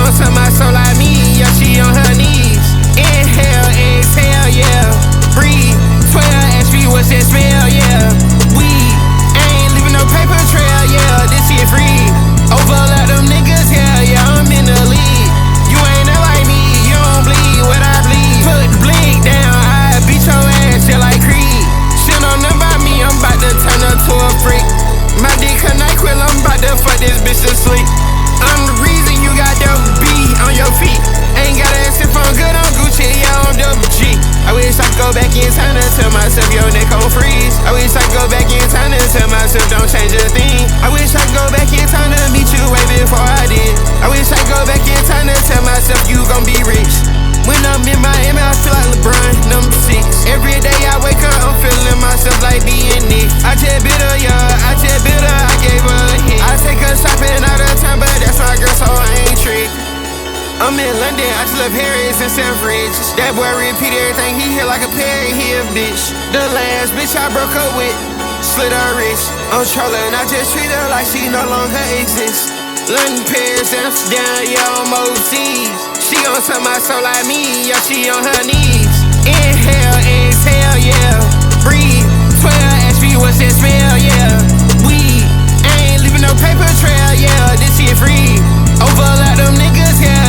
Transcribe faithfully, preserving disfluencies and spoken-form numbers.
gon' suck my soul like me, yeah, she on her knees. Inhale, exhale, yeah. Breathe, twelve H P, what's that smell, yeah. Weed, ain't leaving no paper trail, yeah. This shit free. Overlap them niggas, yeah, yeah, I'm in the lead. You ain't that like me, you don't bleed what I bleed. Put the blink down, I beat your ass, yeah, like Creed. Shit on them by me, I'm about to turn her to a freak. My dick a NyQuil, I'm about to fuck this bitch to sleep. I'm the reason you got double B on your feet. Ain't gotta ask if I'm good on Gucci, yeah, I'm double G. I wish I could go back in time and tell myself your neck gon' freeze. I wish I could go back in time and tell myself don't change a thing. I wish I could go back in time to meet you way before I did. I wish I could go back in time to tell myself you gon' be rich. When I'm in Miami, I feel like LeBron, number six. Every day I wake up, I'm feeling myself like being Nick. I just bit her, yeah, I just bit her, I gave her a hit. I take her shopping all the time, but that's my girl, so I ain't trick. I'm in London, I just left Harris and Selfridge. That boy repeat everything, he hear like a parrot, he a bitch. The last bitch I broke up with, slit her wrist. I'm trolling, I just treat her like she no longer exists. London, Paris, Amsterdam, yeah, I'm overseas. She gon' suck my soul like me, yeah, she on her knees. Inhale, exhale, yeah. Breathe, twelve H P, what's that smell, yeah. Weed, ain't leaving no paper trail, yeah. This shit free. Overlap them niggas, yeah.